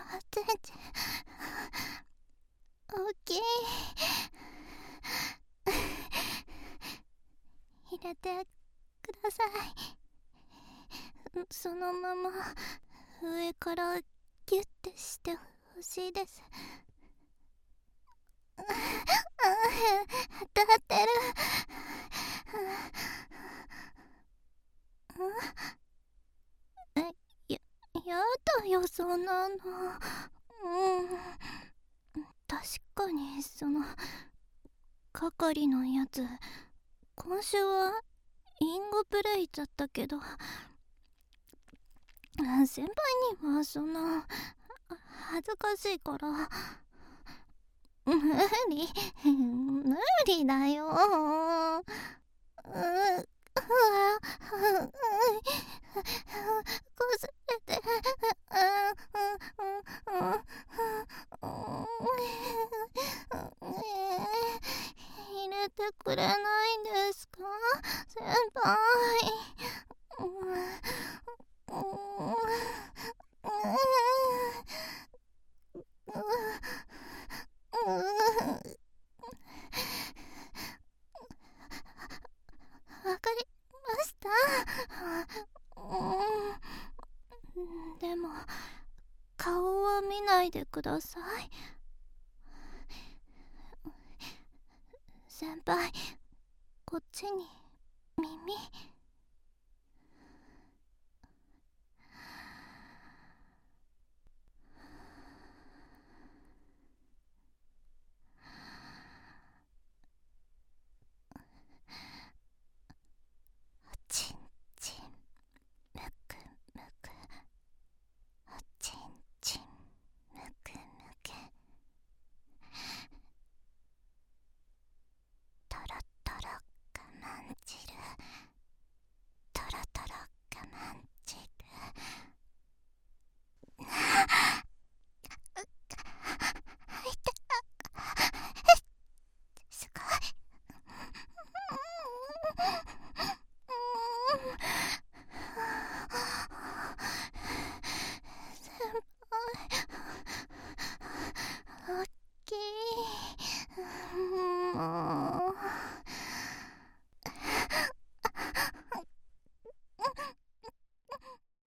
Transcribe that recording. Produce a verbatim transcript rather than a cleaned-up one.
全然大きい。入れてください。そのまま上からギュッてしてほしいです。当たってる。え、や、やだよそんなの。うん、確かにその係のやつ今週はインゴプレイだったけど、先輩にはその恥ずかしいから無理無理だよ。ううわこすれて入れてくれないんですか先輩。わかりました。でも顔は見ないでください。先輩、こっちに耳。